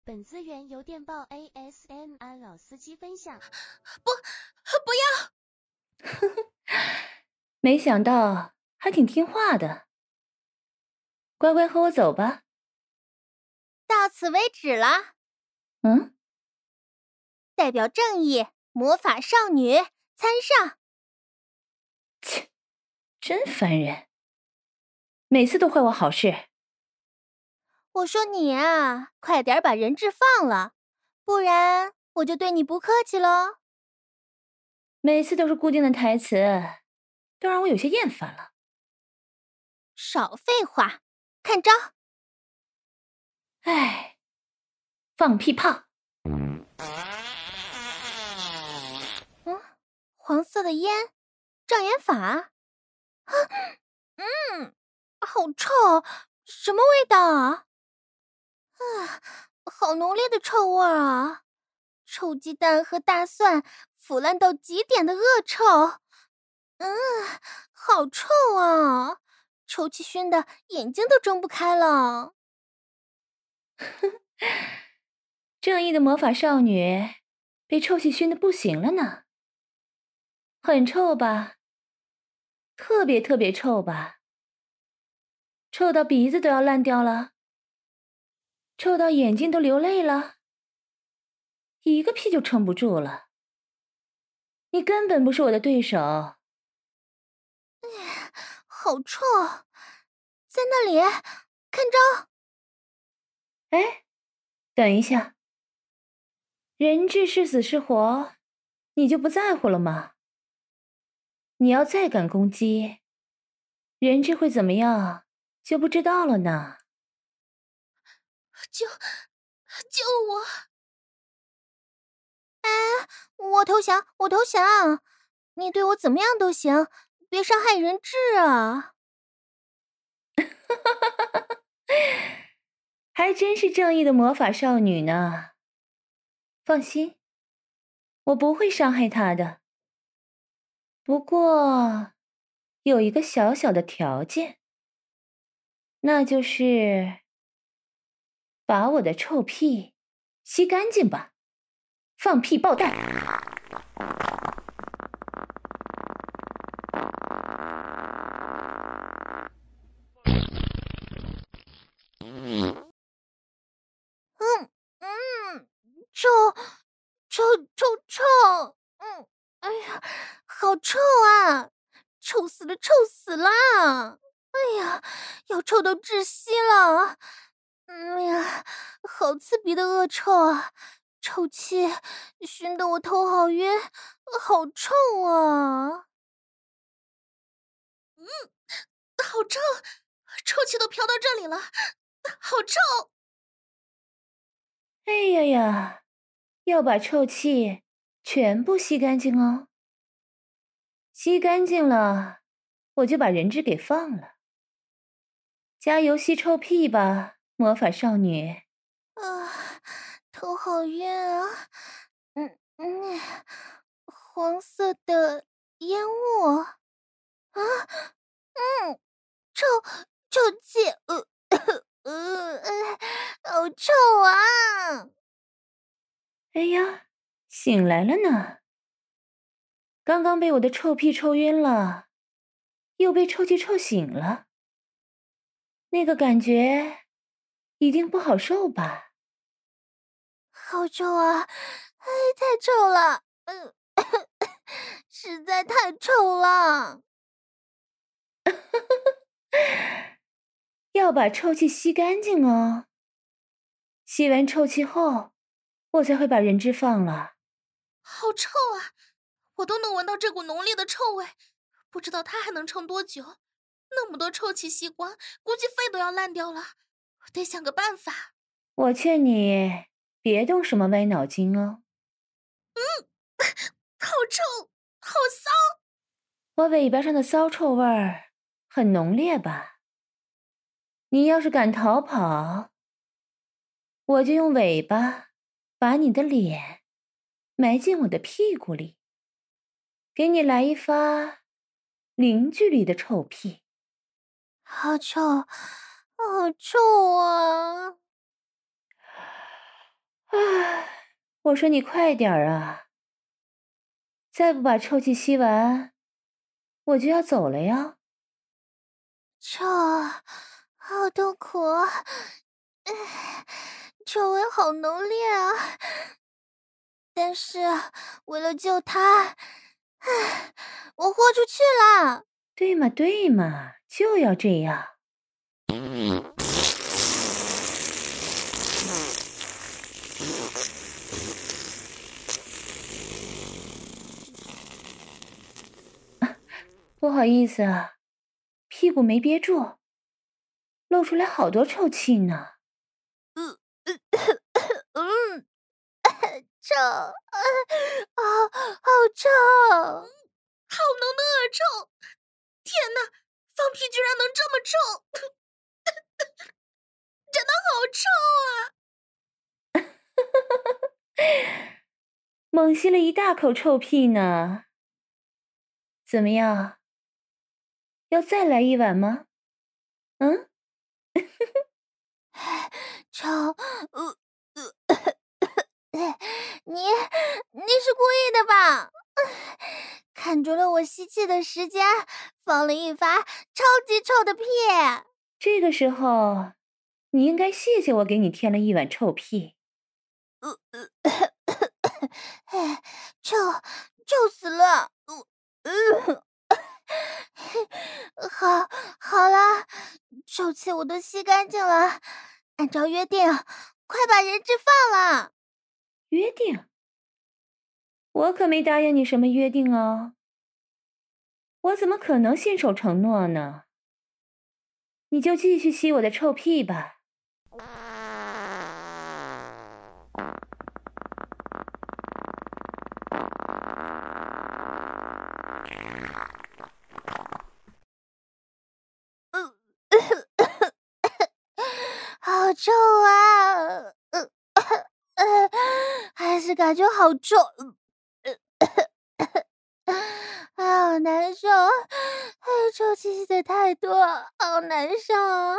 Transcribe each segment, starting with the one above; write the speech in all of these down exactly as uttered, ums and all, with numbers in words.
本资源由电报 A S M R 老司机分享。 不，不要！ 没想到还挺听话的，乖乖和我走吧。 到此为止了。 嗯？ 代表正义，魔法少女参上。 切，真烦人，每次都坏我好事。 我说你啊，快点把人质放了，不然我就对你不客气喽。 每次都是固定的台词，都让我有些厌烦了。 少废话，看招！ 唉，放屁炮！ 嗯，黄色的烟，障眼法。啊，嗯，好臭，什么味道啊？啊，好浓烈的臭味啊！臭鸡蛋和大蒜腐烂到极点的恶臭。嗯，好臭啊！臭气熏的眼睛都睁不开了。 正义的魔法少女被臭气熏得不行了呢。很臭吧？特别特别臭吧？臭到鼻子都要烂掉了？臭到眼睛都流泪了？一个屁就撑不住了。你根本不是我的对手。 哎，好臭！在那里，看招！ 哎，等一下，人质是死是活，你就不在乎了吗？你要再敢攻击，人质会怎么样就不知道了呢。 救，救我！哎，我投降，我投降！你对我怎么样都行，别伤害人质啊！ 还真是正义的魔法少女呢。放心，我不会伤害她的。不过，有一个小小的条件，那就是把我的臭屁吸干净吧。放屁爆弹！ 嗯嗯，臭臭臭臭！嗯，哎呀，好臭啊！臭死了，臭死了！哎呀，要臭到窒息了！哎呀，好刺鼻的恶臭啊！臭气熏得我头好晕，好臭啊！嗯，好臭，臭气都飘到这里了，好臭！ 哎呀呀，要把臭气全部吸干净哦。吸干净了，我就把人质给放了。加油吸臭屁吧，魔法少女！ 啊，头好晕啊！嗯嗯，黄色的烟雾啊，嗯，臭臭气，呃呃呃，好臭啊！ 哎呀，醒来了呢。刚刚被我的臭屁臭晕了，又被臭气臭醒了。那个感觉一定不好受吧？ 好臭啊！哎，太臭了，嗯、呃，实在太臭了。 要把臭气吸干净哦。吸完臭气后，我才会把人质放了。 好臭啊！我都能闻到这股浓烈的臭味，不知道它还能撑多久。那么多臭气吸光，估计肺都要烂掉了。我得想个办法。 我劝你别动什么歪脑筋哦。 嗯，好臭，好骚！ 我尾巴上的骚臭味儿很浓烈吧？你要是敢逃跑，我就用尾巴把你的脸埋进我的屁股里，给你来一发零距离的臭屁。 好臭，好臭啊！ 我说你快点儿啊！再不把臭气吸完，我就要走了呀。 臭，好痛苦啊！臭味好浓烈啊！但是为了救他，我豁出去了。 对嘛对嘛，就要这样。不好意思啊，屁股没憋住，露出来好多臭气呢。 嗯嗯，臭，好好臭， 好浓的恶臭！天哪，放屁居然能这么臭，真的好臭啊！猛吸了一大口臭屁呢。怎么样？要再来一碗吗？嗯？ 臭，呃呃，你你是故意的吧？看准了我吸气的时间，放了一发超级臭的屁。 这个时候，你应该谢谢我给你添了一碗臭屁。 呃呃，臭，臭死了！呃呃，好，好了，臭气我都吸干净了。按照约定，快把人质放了。 约定？我可没答应你什么约定哦。我怎么可能信守承诺呢？你就继续吸我的臭屁吧。 好臭啊！呃呃，还是感觉好臭，啊，好难受！哎，臭气吸的太多，好难受啊！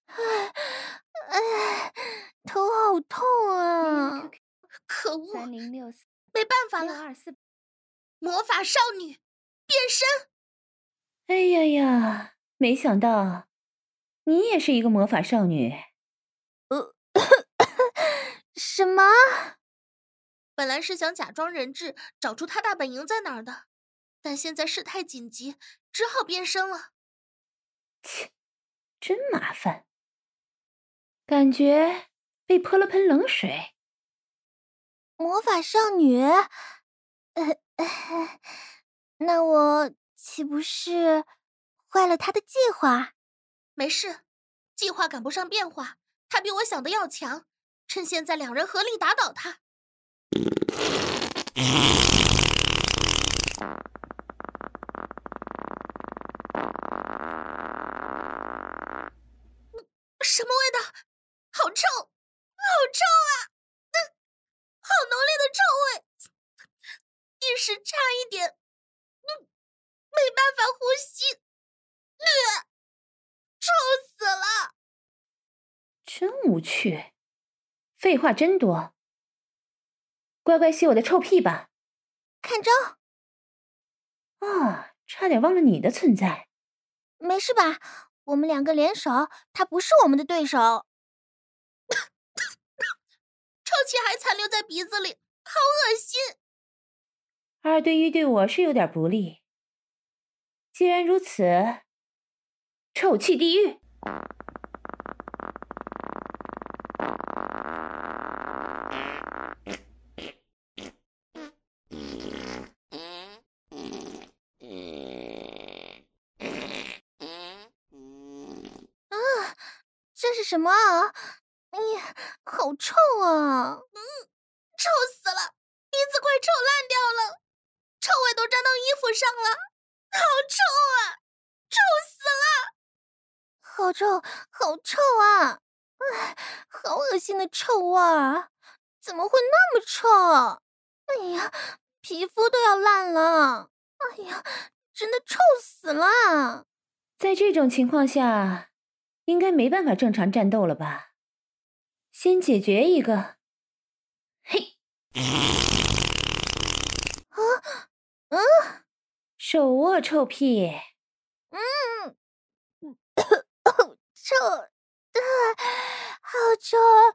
哎，头好痛啊！ 可恶！ 三零六四， 没办法了，魔法少女变身！ 哎呀呀，没想到你也是一个魔法少女。 呃，什么？ 本来是想假装人质，找出他大本营在哪儿的，但现在事态紧急，只好变身了。 切，真麻烦，感觉被泼了盆冷水。 魔法少女，呃，呃那我岂不是坏了他的计划？ 没事，计划赶不上变化，他比我想的要强。趁现在，两人合力打倒他。什么味道？好臭，好臭啊！嗯，好浓烈的臭味，一时差一点，嗯，没办法呼吸，呃，臭死了！ 真无趣，废话真多。乖乖吸我的臭屁吧。 看招！ 啊，差点忘了你的存在。 没事吧？我们两个联手，他不是我们的对手。 臭气还残留在鼻子里，好恶心。 二对一对我是有点不利。既然如此，臭气地狱！ 啊，这是什么啊？哎呀，好臭啊！ 嗯，臭死了，鼻子快臭烂掉了，臭味都沾到衣服上了，好臭啊！臭死了！ 好臭，好臭啊！哎，好恶心的臭味儿，怎么会那么臭？哎呀，皮肤都要烂了！哎呀，真的臭死了！ 在这种情况下，应该没办法正常战斗了吧？先解决一个。嘿， 啊，嗯， 手握臭屁。 嗯，臭，啊，好臭，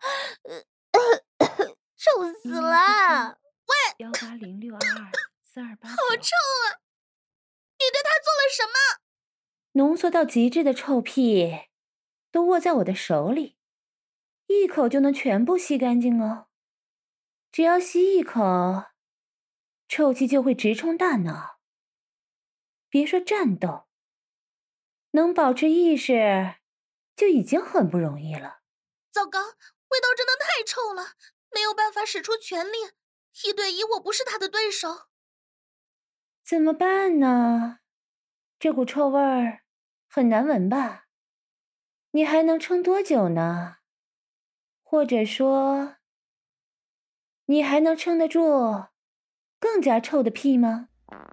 臭死了！ 幺八零六二二四二八九。 好臭啊！你对他做了什么？ 浓缩到极致的臭屁，都握在我的手里，一口就能全部吸干净哦。只要吸一口，臭气就会直冲大脑。别说战斗，能保持意识就已经很不容易了。 糟糕，味道真的太臭了，没有办法使出全力，一对一我不是他的对手。 怎么办呢？这股臭味儿很难闻吧？你还能撑多久呢？或者说，你还能撑得住更加臭的屁吗？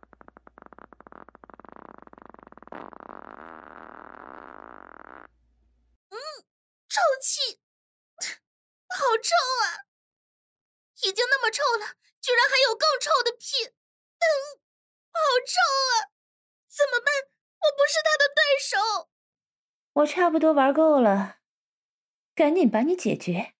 嗯，臭气，好臭啊！已经那么臭了，居然还有更臭的屁，嗯，好臭啊！怎么办？我不是他的对手。 我差不多玩够了，赶紧把你解决。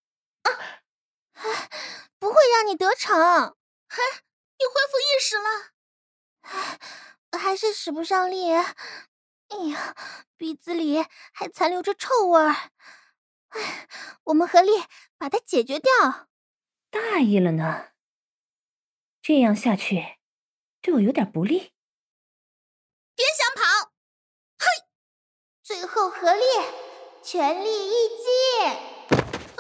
啊，不会让你得逞。 嗨，你恢复意识了？ 唉，还是使不上力。哎呀，鼻子里还残留着臭味儿。唉，我们合力把它解决掉。 大意了呢，这样下去对我有点不利。 别想跑！嘿， 最后合力，全力一击！ 啊，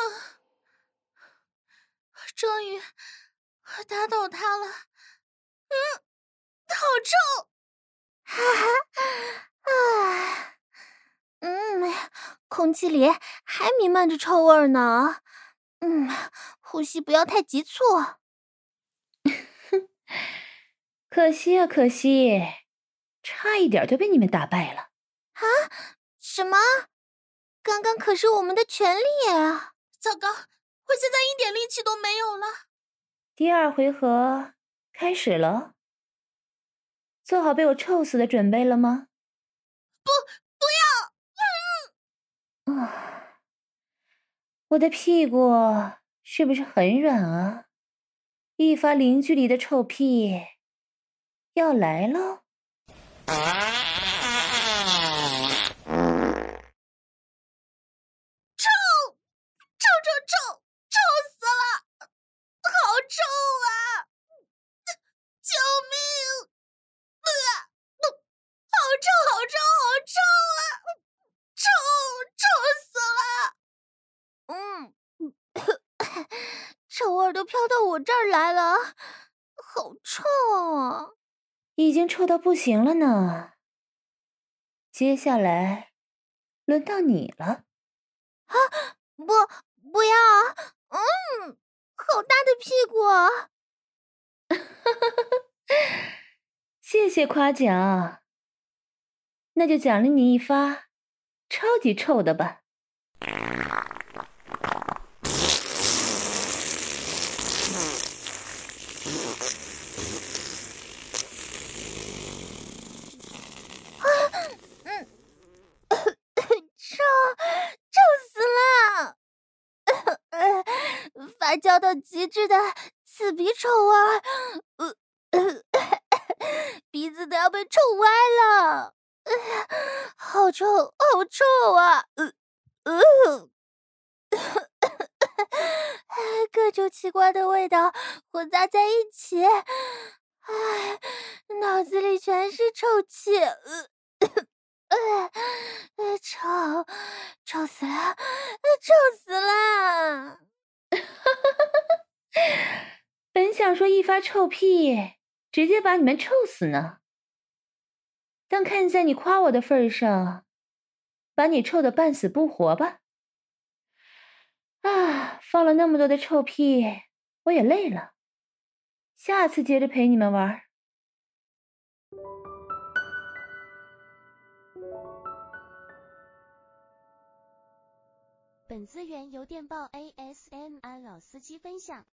终于打倒他了。嗯，好臭！ 哈哈，啊，嗯，空气里还弥漫着臭味呢。嗯，呼吸不要太急促。 可惜啊，可惜，差一点就被你们打败了。 啊？什么？刚刚可是我们的全力啊！ 糟糕，我现在一点力气都没有了。 第二回合开始了，做好被我臭死的准备了吗？ 不，不要！嗯， 啊，我的屁股是不是很软啊？一发零距离的臭屁要来喽！ 臭，臭臭臭，臭死了！好臭啊！救命！呃，好臭，好臭，好臭啊！臭，臭死了！ 嗯，臭味都飘到我这儿来了，好臭啊！ 已经臭到不行了呢。接下来轮到你了。 啊，不，不要！嗯，好大的屁股啊！ 谢谢夸奖，那就奖励你一发超级臭的吧。 嗯，臭，臭死了！发酵到极致的刺鼻臭味儿，呃呃，鼻子都要被臭歪了，好臭，好臭啊！呃呃，各种奇怪的味道混杂在一起，唉，脑子里全是臭气，呃呃呃，臭，臭死了，臭死了！ 本想说一发臭屁直接把你们臭死呢，但看在你夸我的份上，把你臭得半死不活吧。啊，放了那么多的臭屁，我也累了，下次接着陪你们玩。 本资源由电报 A S M R 老司机分享。